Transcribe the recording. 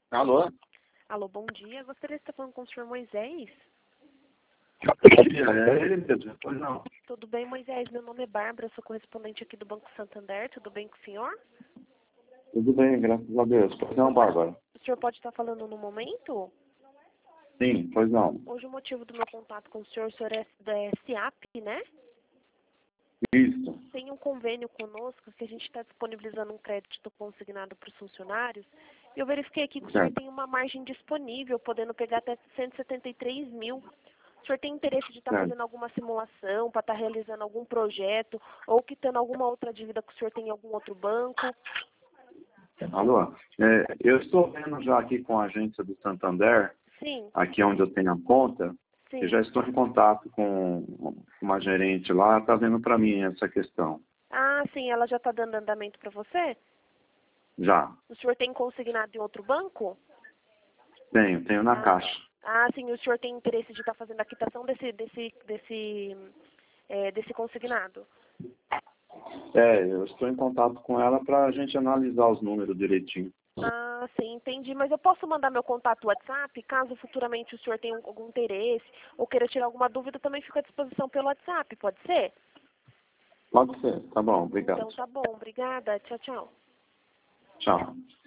Alô? Alô, bom dia. Gostaria de estar falando com o senhor Moisés. É ele mesmo, pois não. Tudo bem, Moisés? Meu nome é Bárbara, sou correspondente aqui do Banco Santander. Tudo bem com o senhor? Tudo bem, graças a Deus. Pois não, Bárbara? O senhor pode estar falando no momento? Sim, pois não. Hoje o motivo do meu contato com o senhor é da SIAP, né? Isso. Tem um convênio conosco que a gente está disponibilizando um crédito consignado para os funcionários. E eu verifiquei aqui que o senhor Certo. tem uma margem disponível, podendo pegar até 173 mil. O senhor tem interesse de estar Certo. fazendo alguma simulação, para estar realizando algum projeto, ou quitando alguma outra dívida que o senhor tem em algum outro banco? Alô? Eu estou vendo já aqui com a agência do Santander, Sim, aqui onde eu tenho a conta, sim. e já estou em contato com uma gerente lá, está vendo para mim essa questão. Ah, sim, ela já está dando andamento para você? Já. O senhor tem consignado em outro banco? Tenho na Caixa. Ah, sim, o senhor tem interesse de estar fazendo a quitação desse consignado? Eu estou em contato com ela para a gente analisar os números direitinho. Ah, sim, entendi. Mas eu posso mandar meu contato WhatsApp, caso futuramente o senhor tenha algum interesse ou queira tirar alguma dúvida, também fico à disposição pelo WhatsApp, pode ser? Pode ser, tá bom, obrigado. Então tá bom, obrigada. Tchau, tchau. Tchau.